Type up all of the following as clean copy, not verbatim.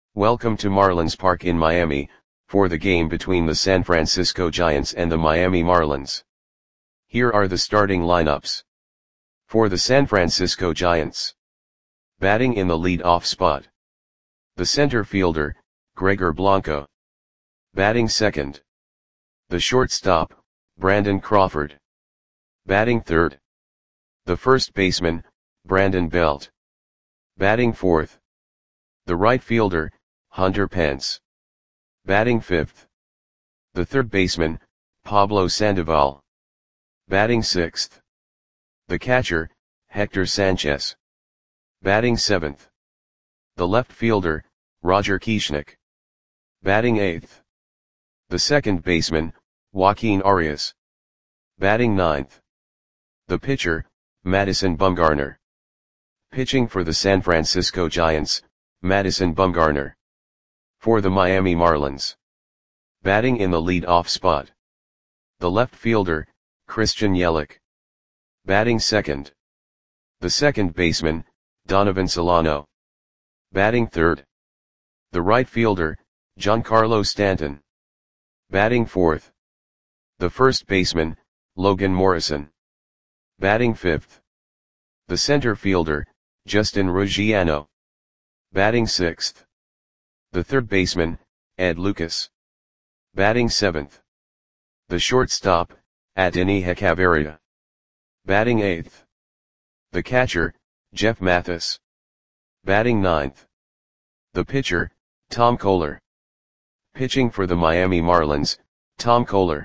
Welcome to Marlins Park in Miami, for the game between the San Francisco Giants and the Miami Marlins. Here are the starting lineups. For the San Francisco Giants. Batting in the lead-off spot. The center fielder, Gregor Blanco. Batting second. The shortstop, Brandon Crawford. Batting third. The first baseman, Brandon Belt. Batting fourth. The right fielder, Hunter Pence. Batting fifth. The third baseman, Pablo Sandoval. Batting sixth. The catcher, Hector Sanchez. Batting seventh. The left fielder, Roger Kieschnick. Batting eighth. The second baseman, Joaquin Arias. Batting ninth. The pitcher, Madison Bumgarner. Pitching for the San Francisco Giants, Madison Bumgarner. For the Miami Marlins. Batting in the lead-off spot. The left fielder, Christian Yelich. Batting second. The second baseman, Donovan Solano. Batting third. The right fielder, Giancarlo Stanton. Batting fourth. The first baseman, Logan Morrison. Batting fifth. The center fielder, Justin Ruggiano. Batting sixth. The third baseman, Ed Lucas. Batting seventh. The shortstop, Adeiny Hechavarria. Batting eighth. The catcher, Jeff Mathis. Batting ninth. The pitcher, Tom Koehler. Pitching for the Miami Marlins, Tom Koehler.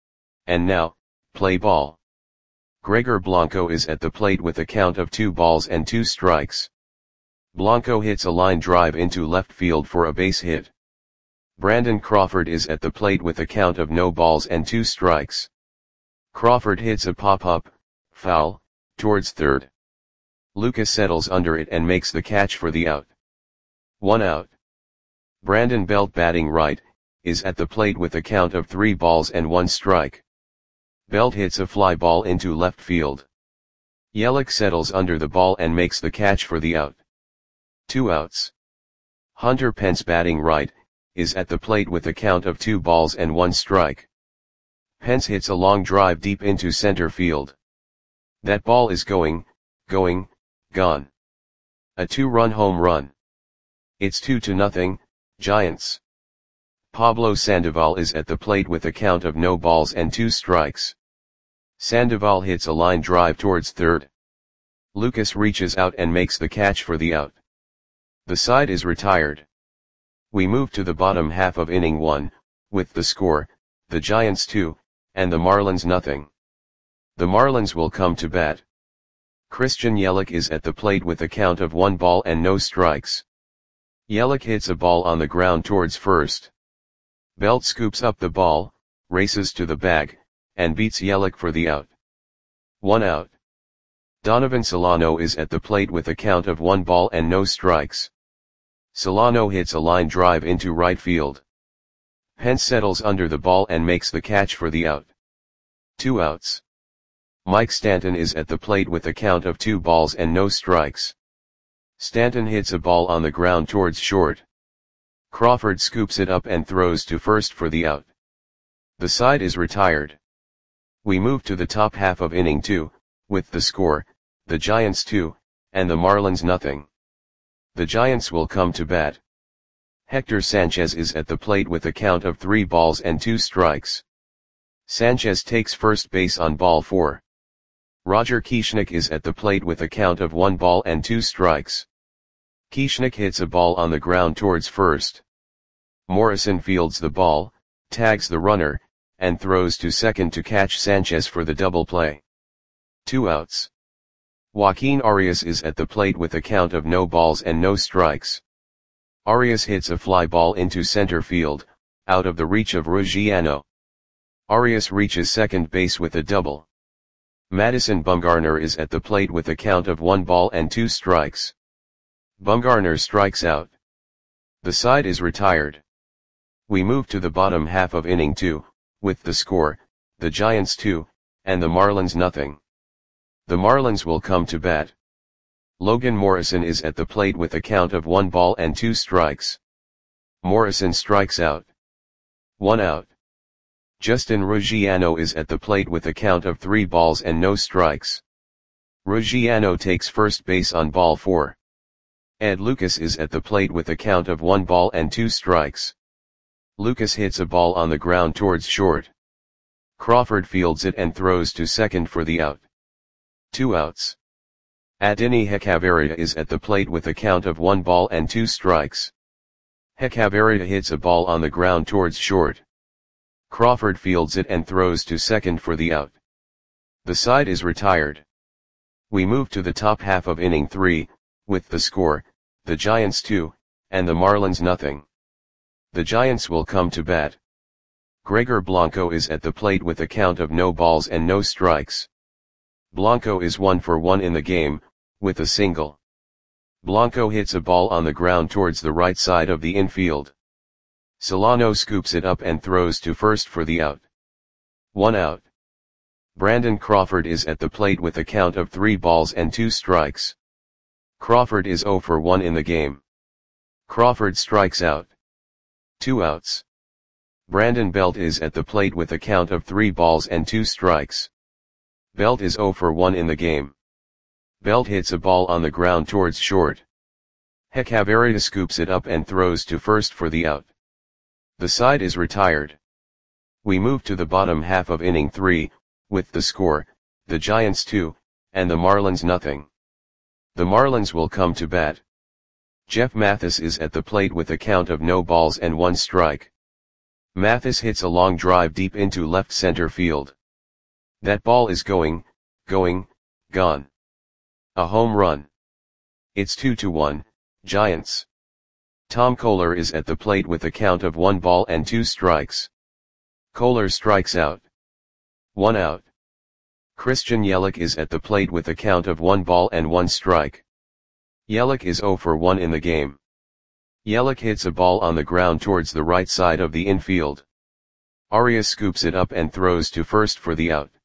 And now, play ball. Gregor Blanco is at the plate with a count of 2 balls and 2 strikes. Blanco hits a line drive into left field for a base hit. Brandon Crawford is at the plate with a count of no balls and 2 strikes. Crawford hits a pop-up, foul, towards third. Lucas settles under it and makes the catch for the out. 1 out. Brandon Belt, batting right, is at the plate with a count of 3 balls and 1 strike. Belt hits a fly ball into left field. Yelich settles under the ball and makes the catch for the out. 2 outs. Hunter Pence, batting right, is at the plate with a count of 2 balls and 1 strike. Pence hits a long drive deep into center field. That ball is gone. A 2-run home run. It's 2-0, Giants. Pablo Sandoval is at the plate with a count of no balls and 2 strikes. Sandoval hits a line drive towards third. Lucas reaches out and makes the catch for the out. The side is retired. We move to the bottom half of inning 1, with the score, the Giants 2, and the Marlins nothing. The Marlins will come to bat. Christian Yelich is at the plate with a count of 1 ball and no strikes. Yelich hits a ball on the ground towards first. Belt scoops up the ball, races to the bag, and beats Yelich for the out. 1 out. Donovan Solano is at the plate with a count of 1 ball and no strikes. Solano hits a line drive into right field. Pence settles under the ball and makes the catch for the out. 2 outs. Mike Stanton is at the plate with a count of 2 balls and no strikes. Stanton hits a ball on the ground towards short. Crawford scoops it up and throws to first for the out. The side is retired. We move to the top half of inning 2, with the score, the Giants 2, and the Marlins nothing. The Giants will come to bat. Hector Sanchez is at the plate with a count of 3 balls and 2 strikes. Sanchez takes first base on ball 4. Roger Kieschnick is at the plate with a count of 1 ball and 2 strikes. Kieschnick hits a ball on the ground towards first. Morrison fields the ball, tags the runner, and throws to second to catch Sanchez for the double play. 2 outs. Joaquin Arias is at the plate with a count of no balls and no strikes. Arias hits a fly ball into center field, out of the reach of Ruggiano. Arias reaches second base with a double. Madison Bumgarner is at the plate with a count of 1 ball and 2 strikes. Bumgarner strikes out. The side is retired. We move to the bottom half of inning 2, with the score, the Giants 2, and the Marlins nothing. The Marlins will come to bat. Logan Morrison is at the plate with a count of 1 ball and 2 strikes. Morrison strikes out. 1 out. Justin Ruggiano is at the plate with a count of 3 balls and no strikes. Ruggiano takes first base on ball 4. Ed Lucas is at the plate with a count of 1 ball and 2 strikes. Lucas hits a ball on the ground towards short. Crawford fields it and throws to second for the out. 2 outs. Adeiny Hechavarria is at the plate with a count of 1 ball and 2 strikes. Hechavarria hits a ball on the ground towards short. Crawford fields it and throws to second for the out. The side is retired. We move to the top half of inning 3, with the score, the Giants 2, and the Marlins nothing. The Giants will come to bat. Gregor Blanco is at the plate with a count of no balls and no strikes. Blanco is 1 for 1 in the game, with a single. Blanco hits a ball on the ground towards the right side of the infield. Solano scoops it up and throws to first for the out. 1 out. Brandon Crawford is at the plate with a count of 3 balls and 2 strikes. Crawford is 0 for 1 in the game. Crawford strikes out. 2 outs. Brandon Belt is at the plate with a count of 3 balls and 2 strikes. Belt is 0 for 1 in the game. Belt hits a ball on the ground towards short. Hechavarria scoops it up and throws to first for the out. The side is retired. We move to the bottom half of inning 3, with the score, the Giants 2, and the Marlins nothing. The Marlins will come to bat. Jeff Mathis is at the plate with a count of no balls and 1 strike. Mathis hits a long drive deep into left center field. That ball is gone. A home run. It's 2-1, Giants. Tom Koehler is at the plate with a count of 1 ball and 2 strikes. Koehler strikes out. 1 out. Christian Yelich is at the plate with a count of 1 ball and 1 strike. Yelich is 0 for 1 in the game. Yelich hits a ball on the ground towards the right side of the infield. Arias scoops it up and throws to first for the out.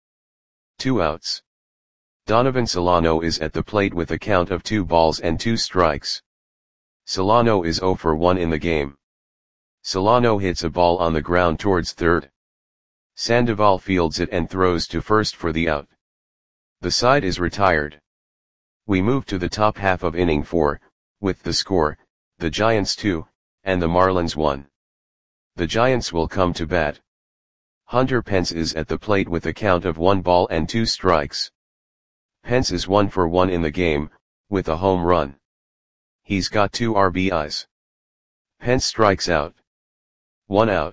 2 outs. Donovan Solano is at the plate with a count of 2 balls and 2 strikes. Solano is 0 for 1 in the game. Solano hits a ball on the ground towards third. Sandoval fields it and throws to first for the out. The side is retired. We move to the top half of inning 4, with the score, the Giants 2, and the Marlins 1. The Giants will come to bat. Hunter Pence is at the plate with a count of 1 ball and 2 strikes. Pence is 1 for 1 in the game, with a home run. He's got 2 RBIs. Pence strikes out. 1 out.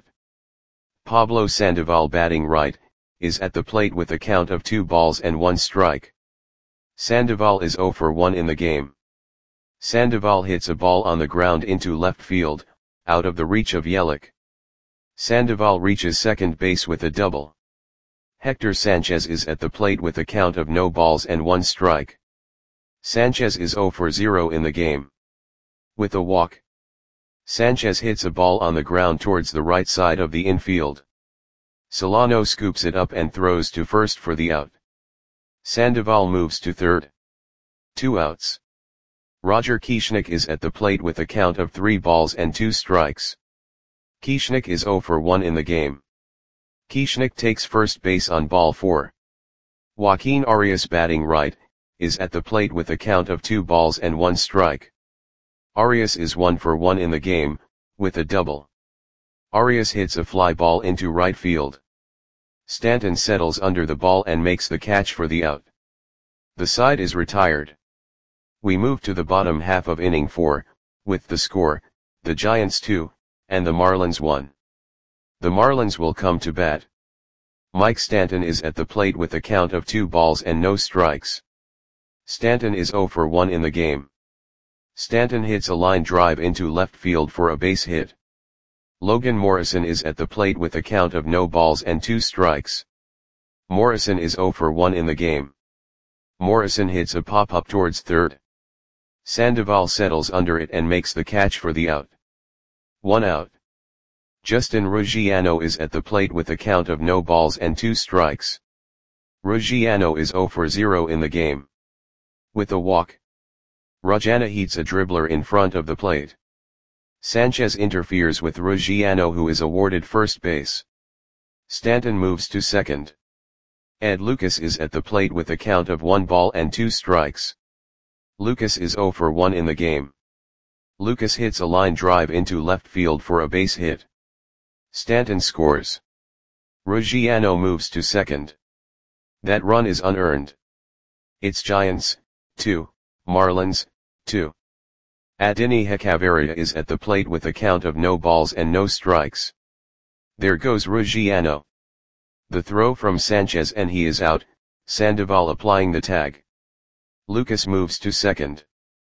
Pablo Sandoval, batting right, is at the plate with a count of 2 balls and 1 strike. Sandoval is 0 for 1 in the game. Sandoval hits a ball on the ground into left field, out of the reach of Yelich. Sandoval reaches second base with a double. Hector Sanchez is at the plate with a count of no balls and 1 strike. Sanchez is 0 for 0 in the game. With a walk. Sanchez hits a ball on the ground towards the right side of the infield. Solano scoops it up and throws to first for the out. Sandoval moves to third. 2 outs. Roger Kieschnick is at the plate with a count of 3 balls and 2 strikes. Kieschnick is 0 for 1 in the game. Kieschnick takes first base on ball 4. Joaquin Arias, batting right, is at the plate with a count of 2 balls and 1 strike. Arias is 1 for 1 in the game, with a double. Arias hits a fly ball into right field. Stanton settles under the ball and makes the catch for the out. The side is retired. We move to the bottom half of inning 4, with the score, the Giants 2, and the Marlins 1. The Marlins will come to bat. Mike Stanton is at the plate with a count of 2 balls and no strikes. Stanton is 0 for 1 in the game. Stanton hits a line drive into left field for a base hit. Logan Morrison is at the plate with a count of no balls and 2 strikes. Morrison is 0 for 1 in the game. Morrison hits a pop-up towards third. Sandoval settles under it and makes the catch for the out. 1 out. Justin Ruggiano is at the plate with a count of no balls and 2 strikes. Ruggiano is 0 for 0 in the game. With a walk. Ruggiano hits a dribbler in front of the plate. Sanchez interferes with Ruggiano, who is awarded first base. Stanton moves to second. Ed Lucas is at the plate with a count of 1 ball and 2 strikes. Lucas is 0 for 1 in the game. Lucas hits a line drive into left field for a base hit. Stanton scores. Ruggiano moves to second. That run is unearned. It's Giants, 2, Marlins, 2. Adeiny Hechavarria is at the plate with a count of no balls and no strikes. There goes Ruggiano. The throw from Sanchez and he is out, Sandoval applying the tag. Lucas moves to second.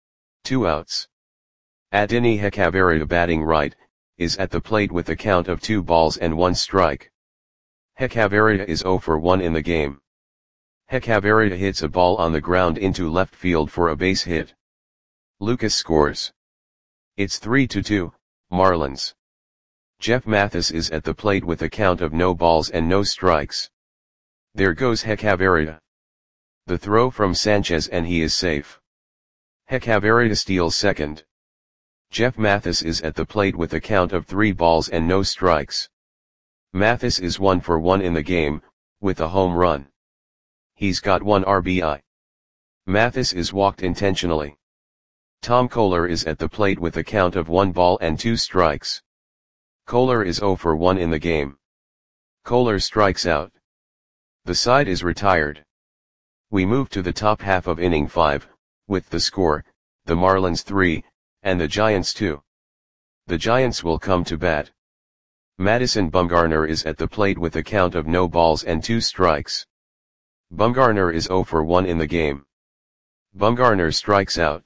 2 outs. Adeiny Hechavarria, batting right, is at the plate with a count of 2 balls and 1 strike. Hechavarria is 0 for 1 in the game. Hechavarria hits a ball on the ground into left field for a base hit. Lucas scores. It's 3-2, Marlins. Jeff Mathis is at the plate with a count of no balls and no strikes. There goes Hechavarria. The throw from Sanchez and he is safe. Hechavarria steals second. Jeff Mathis is at the plate with a count of 3 balls and no strikes. Mathis is 1 for 1 in the game, with a home run. He's got 1 RBI. Mathis is walked intentionally. Tom Koehler is at the plate with a count of 1 ball and 2 strikes. Koehler is 0 for 1 in the game. Koehler strikes out. The side is retired. We move to the top half of inning 5, with the score, the Marlins 3, and the Giants 2. The Giants will come to bat. Madison Bumgarner is at the plate with a count of no balls and 2 strikes. Bumgarner is 0 for 1 in the game. Bumgarner strikes out.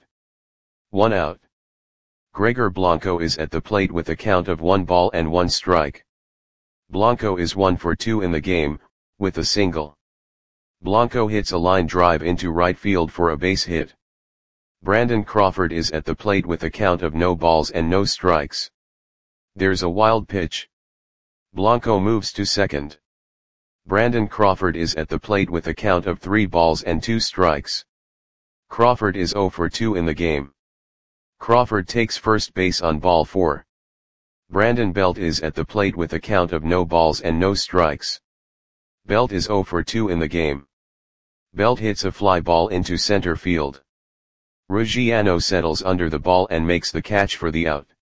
1 out. Gregor Blanco is at the plate with a count of 1 ball and 1 strike. Blanco is 1 for 2 in the game, with a single. Blanco hits a line drive into right field for a base hit. Brandon Crawford is at the plate with a count of no balls and no strikes. There's a wild pitch. Blanco moves to second. Brandon Crawford is at the plate with a count of 3 balls and 2 strikes. Crawford is 0 for 2 in the game. Crawford takes first base on ball 4. Brandon Belt is at the plate with a count of no balls and no strikes. Belt is 0 for 2 in the game. Belt hits a fly ball into center field. Ruggiano settles under the ball and makes the catch for the out.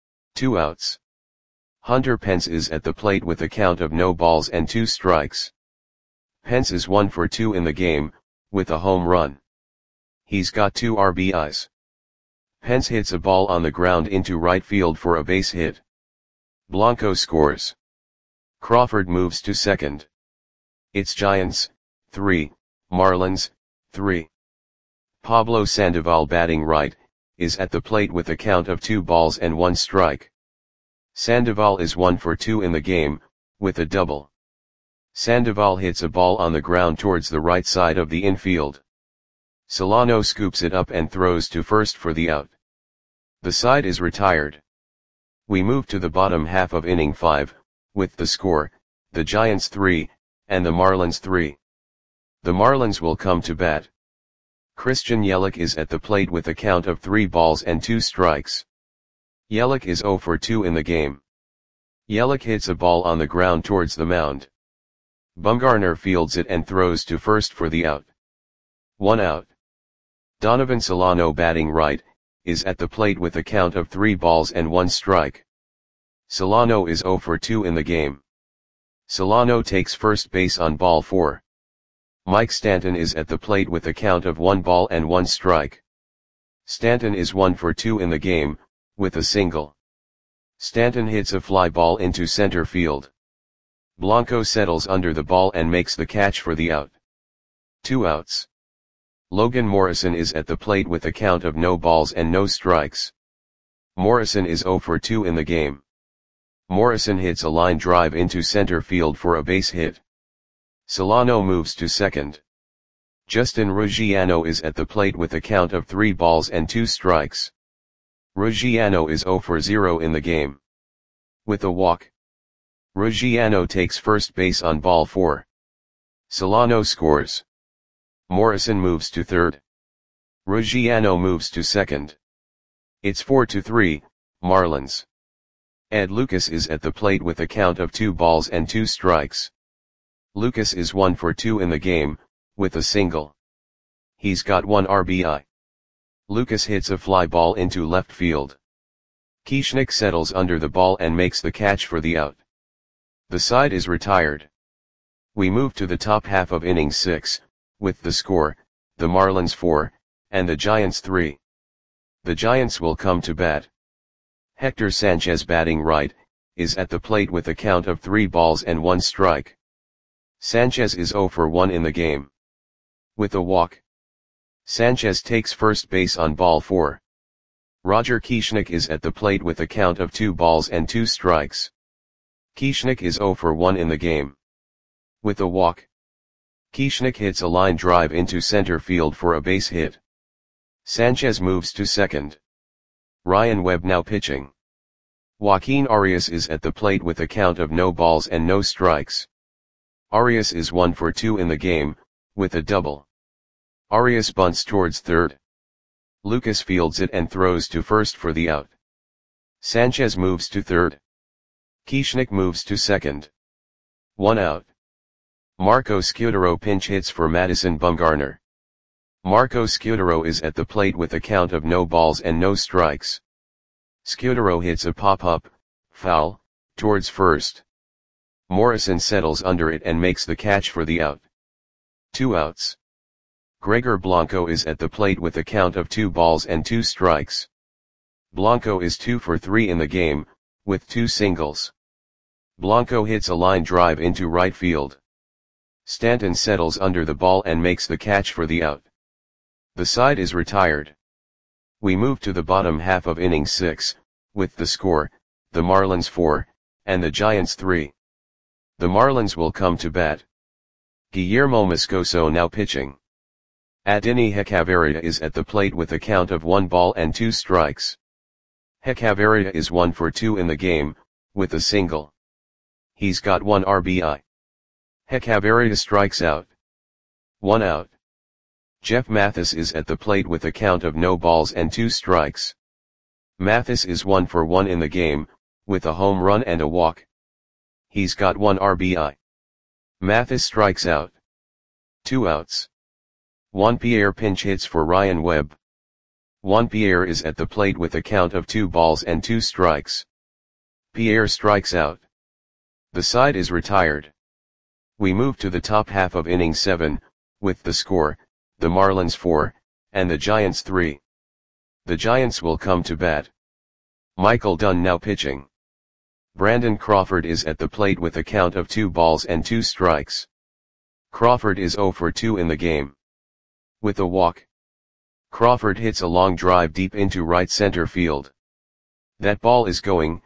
2 outs. Hunter Pence is at the plate with a count of no balls and 2 strikes. Pence is 1 for 2 in the game, with a home run. He's got 2 RBIs. Pence hits a ball on the ground into right field for a base hit. Blanco scores. Crawford moves to second. It's Giants, 3, Marlins, 3. Pablo Sandoval, batting right, is at the plate with a count of 2 balls and 1 strike. Sandoval is 1 for 2 in the game, with a double. Sandoval hits a ball on the ground towards the right side of the infield. Solano scoops it up and throws to first for the out. The side is retired. We move to the bottom half of inning 5, with the score, the Giants 3, and the Marlins 3. The Marlins will come to bat. Christian Yelich is at the plate with a count of 3 balls and 2 strikes. Yelich is 0 for 2 in the game. Yelich hits a ball on the ground towards the mound. Bumgarner fields it and throws to first for the out. 1 out. Donovan Solano, batting right, is at the plate with a count of 3 balls and 1 strike. Solano is 0 for 2 in the game. Solano takes first base on ball 4. Mike Stanton is at the plate with a count of 1 ball and 1 strike. Stanton is 1 for 2 in the game, with a single. Stanton hits a fly ball into center field. Blanco settles under the ball and makes the catch for the out. 2 outs. Logan Morrison is at the plate with a count of no balls and no strikes. Morrison is 0 for 2 in the game. Morrison hits a line drive into center field for a base hit. Solano moves to second. Justin Ruggiano is at the plate with a count of 3 balls and 2 strikes. Ruggiano is 0 for 0 in the game. With a walk. Ruggiano takes first base on ball 4. Solano scores. Morrison moves to third. Ruggiano moves to second. It's 4-3, Marlins. Ed Lucas is at the plate with a count of 2 balls and 2 strikes. Lucas is 1 for 2 in the game, with a single. He's got 1 RBI. Lucas hits a fly ball into left field. Kieschnick settles under the ball and makes the catch for the out. The side is retired. We move to the top half of inning 6, with the score, the Marlins 4, and the Giants 3. The Giants will come to bat. Hector Sanchez, batting right, is at the plate with a count of 3 balls and 1 strike. Sanchez is 0 for 1 in the game. With a walk. Sanchez takes first base on ball 4. Roger Kieschnick is at the plate with a count of 2 balls and 2 strikes. Kieschnick is 0 for 1 in the game. With a walk. Kieschnick hits a line drive into center field for a base hit. Sanchez moves to second. Ryan Webb now pitching. Joaquin Arias is at the plate with a count of no balls and no strikes. Arias is 1 for 2 in the game, with a double. Arias bunts towards third. Lucas fields it and throws to first for the out. Sanchez moves to third. Kieschnick moves to second. 1 out. Marco Scutaro pinch hits for Madison Bumgarner. Marco Scutaro is at the plate with a count of no balls and no strikes. Scutaro hits a pop-up, foul, towards first. Morrison settles under it and makes the catch for the out. 2 outs. Gregor Blanco is at the plate with a count of 2 balls and 2 strikes. Blanco is 2 for 3 in the game, with 2 singles. Blanco hits a line drive into right field. Stanton settles under the ball and makes the catch for the out. The side is retired. We move to the bottom half of inning 6, with the score, the Marlins 4, and the Giants 3. The Marlins will come to bat. Guillermo Moscoso now pitching. Adeiny Hechavarria is at the plate with a count of 1 ball and 2 strikes. Hechavarria is 1 for 2 in the game, with a single. He's got 1 RBI. Hechavarria strikes out. 1 out. Jeff Mathis is at the plate with a count of no balls and 2 strikes. Mathis is 1 for 1 in the game, with a home run and a walk. He's got 1 RBI. Mathis strikes out. 2 outs. Juan Pierre pinch hits for Ryan Webb. Juan Pierre is at the plate with a count of 2 balls and 2 strikes. Pierre strikes out. The side is retired. We move to the top half of inning 7, with the score, the Marlins 4, and the Giants 3. The Giants will come to bat. Michael Dunn now pitching. Brandon Crawford is at the plate with a count of 2 balls and 2 strikes. Crawford is 0 for 2 in the game. With a walk. Crawford hits a long drive deep into right center field. That ball is gone.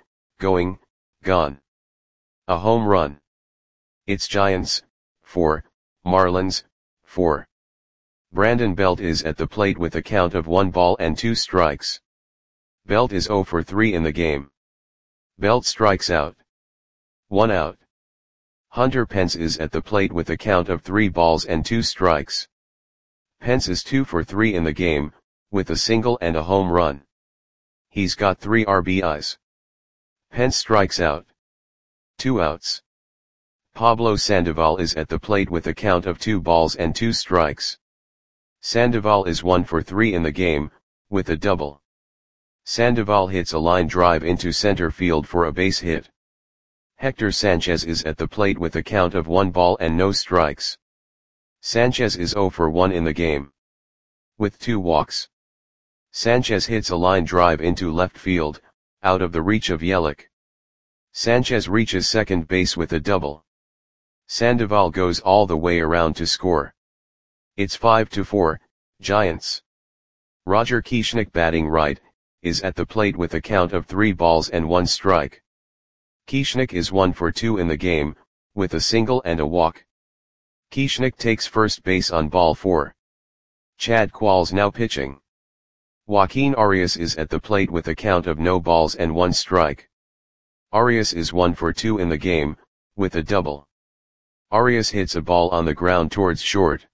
A home run. It's Giants, 4, Marlins, 4. Brandon Belt is at the plate with a count of 1 ball and 2 strikes. Belt is 0 for 3 in the game. Belt strikes out. 1 out. Hunter Pence is at the plate with a count of 3 balls and 2 strikes. Pence is 2 for 3 in the game, with a single and a home run. He's got 3 RBIs. Pence strikes out. 2 outs. Pablo Sandoval is at the plate with a count of 2 balls and 2 strikes. Sandoval is 1 for 3 in the game, with a double. Sandoval hits a line drive into center field for a base hit. Hector Sanchez is at the plate with a count of 1 ball and no strikes. Sanchez is 0 for 1 in the game. With 2 walks. Sanchez hits a line drive into left field, out of the reach of Yelich. Sanchez reaches second base with a double. Sandoval goes all the way around to score. It's 5-4, Giants. Roger Kieschnick, batting right, is at the plate with a count of 3 balls and 1 strike. Kieschnick is 1 for 2 in the game, with a single and a walk. Kieschnick takes first base on ball 4. Chad Qualls now pitching. Joaquin Arias is at the plate with a count of no balls and 1 strike. Arias is 1 for 2 in the game, with a double. Arias hits a ball on the ground towards short.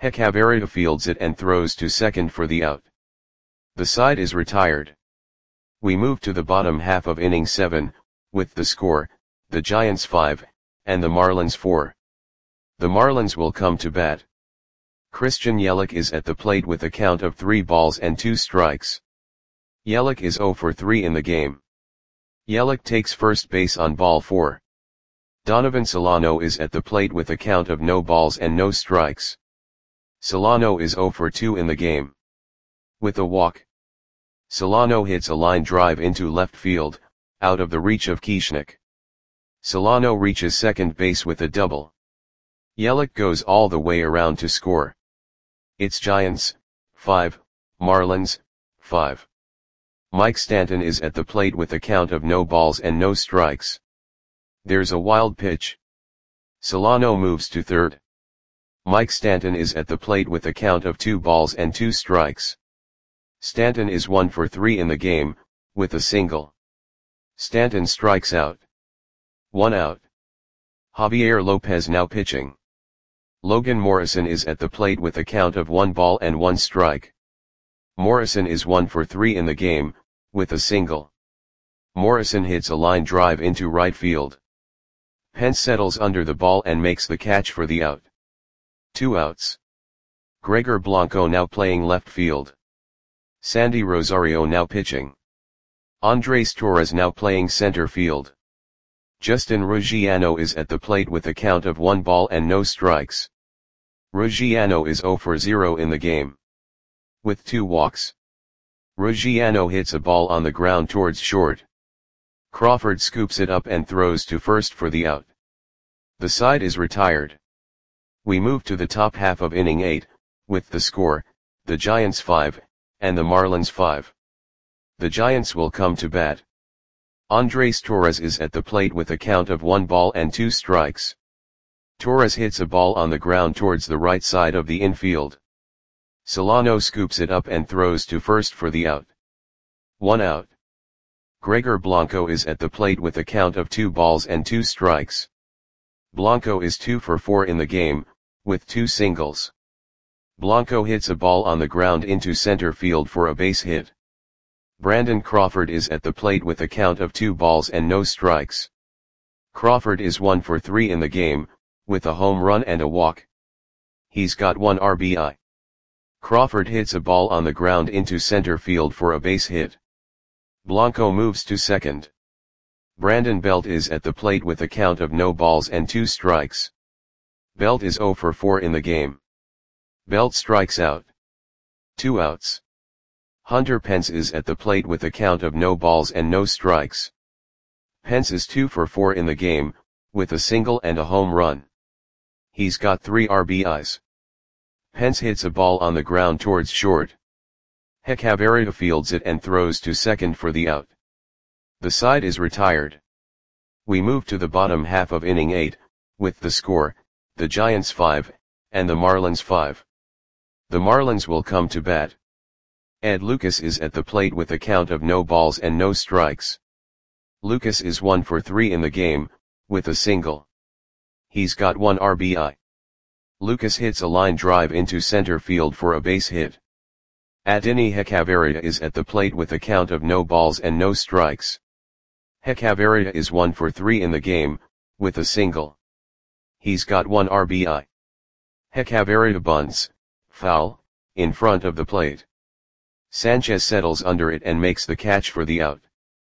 Hechavarria fields it and throws to second for the out. The side is retired. We move to the bottom half of inning 7, with the score, the Giants 5, and the Marlins 4. The Marlins will come to bat. Christian Yelich is at the plate with a count of 3 balls and 2 strikes. Yelich is 0 for 3 in the game. Yelich takes first base on ball 4. Donovan Solano is at the plate with a count of no balls and no strikes. Solano is 0 for 2 in the game. With a walk, Solano hits a line drive into left field, out of the reach of Keichnick. Solano reaches second base with a double. Yelich goes all the way around to score. It's Giants, 5, Marlins, 5. Mike Stanton is at the plate with a count of no balls and no strikes. There's a wild pitch. Solano moves to third. Mike Stanton is at the plate with a count of 2 balls and 2 strikes. Stanton is 1 for 3 in the game, with a single. Stanton strikes out. 1 out. Javier Lopez now pitching. Logan Morrison is at the plate with a count of 1 ball and 1 strike. Morrison is 1 for 3 in the game, with a single. Morrison hits a line drive into right field. Pence settles under the ball and makes the catch for the out. 2 outs. Gregor Blanco now playing left field. Sandy Rosario now pitching. Andres Torres now playing center field. Justin Ruggiano is at the plate with a count of 1 ball and no strikes. Ruggiano is 0 for 0 in the game. With 2 walks. Ruggiano hits a ball on the ground towards short. Crawford scoops it up and throws to first for the out. The side is retired. We move to the top half of inning 8, with the score, the Giants 5, and the Marlins 5. The Giants will come to bat. Andres Torres is at the plate with a count of 1 ball and 2 strikes. Torres hits a ball on the ground towards the right side of the infield. Solano scoops it up and throws to first for the out. 1 out. Gregor Blanco is at the plate with a count of 2 balls and 2 strikes. Blanco is 2 for 4 in the game, with 2 singles. Blanco hits a ball on the ground into center field for a base hit. Brandon Crawford is at the plate with a count of 2 balls and no strikes. Crawford is 1 for 3 in the game, with a home run and a walk. He's got 1 RBI. Crawford hits a ball on the ground into center field for a base hit. Blanco moves to second. Brandon Belt is at the plate with a count of no balls and 2 strikes. Belt is 0 for 4 in the game. Belt strikes out. 2 outs. Hunter Pence is at the plate with a count of no balls and no strikes. Pence is 2 for 4 in the game, with a single and a home run. He's got 3 RBIs. Pence hits a ball on the ground towards short. Hechavarria fields it and throws to second for the out. The side is retired. We move to the bottom half of inning 8, with the score, the Giants 5, and the Marlins 5. The Marlins will come to bat. Ed Lucas is at the plate with a count of no balls and no strikes. Lucas is 1 for 3 in the game, with a single. He's got 1 RBI. Lucas hits a line drive into center field for a base hit. Adeiny Hechavarria is at the plate with a count of no balls and no strikes. Hechavarria is 1 for 3 in the game, with a single. He's got 1 RBI. Hechavarria bunts, foul, in front of the plate. Sanchez settles under it and makes the catch for the out.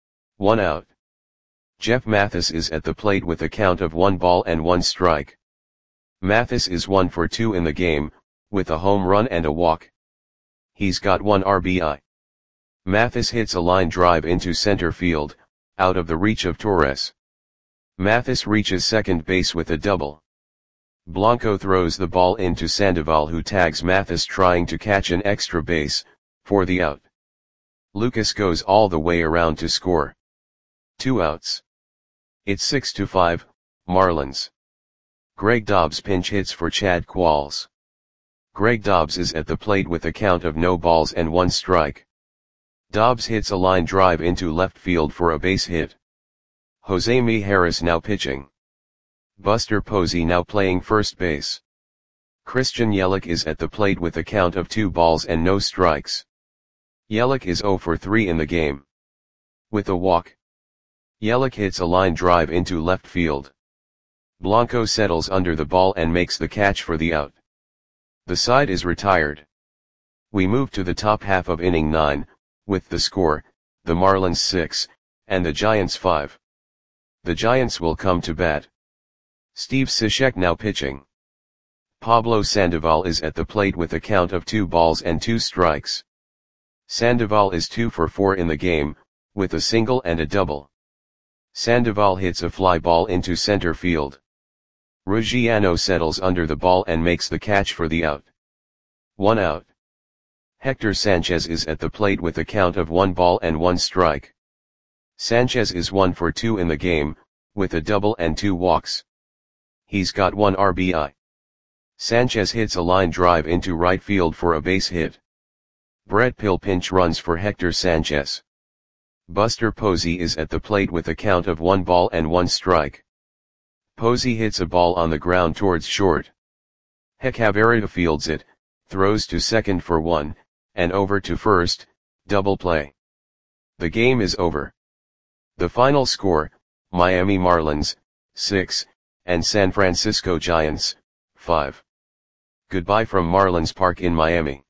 1 out. Jeff Mathis is at the plate with a count of 1 ball and 1 strike. Mathis is 1 for 2 in the game, with a home run and a walk. He's got 1 RBI. Mathis hits a line drive into center field, out of the reach of Torres. Mathis reaches second base with a double. Blanco throws the ball into Sandoval, who tags Mathis trying to catch an extra base, for the out. Lucas goes all the way around to score. 2 outs. It's 6-5, Marlins. Greg Dobbs pinch hits for Chad Qualls. Greg Dobbs is at the plate with a count of no balls and 1 strike. Dobbs hits a line drive into left field for a base hit. Jose Mijares now pitching. Buster Posey now playing first base. Christian Yelich is at the plate with a count of 2 balls and no strikes. Yelich is 0 for 3 in the game. With a walk, Yelich hits a line drive into left field. Blanco settles under the ball and makes the catch for the out. The side is retired. We move to the top half of inning 9, with the score, the Marlins 6, and the Giants 5. The Giants will come to bat. Steve Cishek now pitching. Pablo Sandoval is at the plate with a count of 2 balls and 2 strikes. Sandoval is 2 for 4 in the game, with a single and a double. Sandoval hits a fly ball into center field. Ruggiano settles under the ball and makes the catch for the out. 1 out. Hector Sanchez is at the plate with a count of 1 ball and 1 strike. Sanchez is 1 for 2 in the game, with a double and 2 walks. He's got 1 RBI. Sanchez hits a line drive into right field for a base hit. Brett Pill pinch runs for Hector Sanchez. Buster Posey is at the plate with a count of 1 ball and 1 strike. Posey hits a ball on the ground towards short. Hechavarria fields it, throws to second for 1, and over to first, double play. The game is over. The final score, Miami Marlins, 6, and San Francisco Giants, 5. Goodbye from Marlins Park in Miami.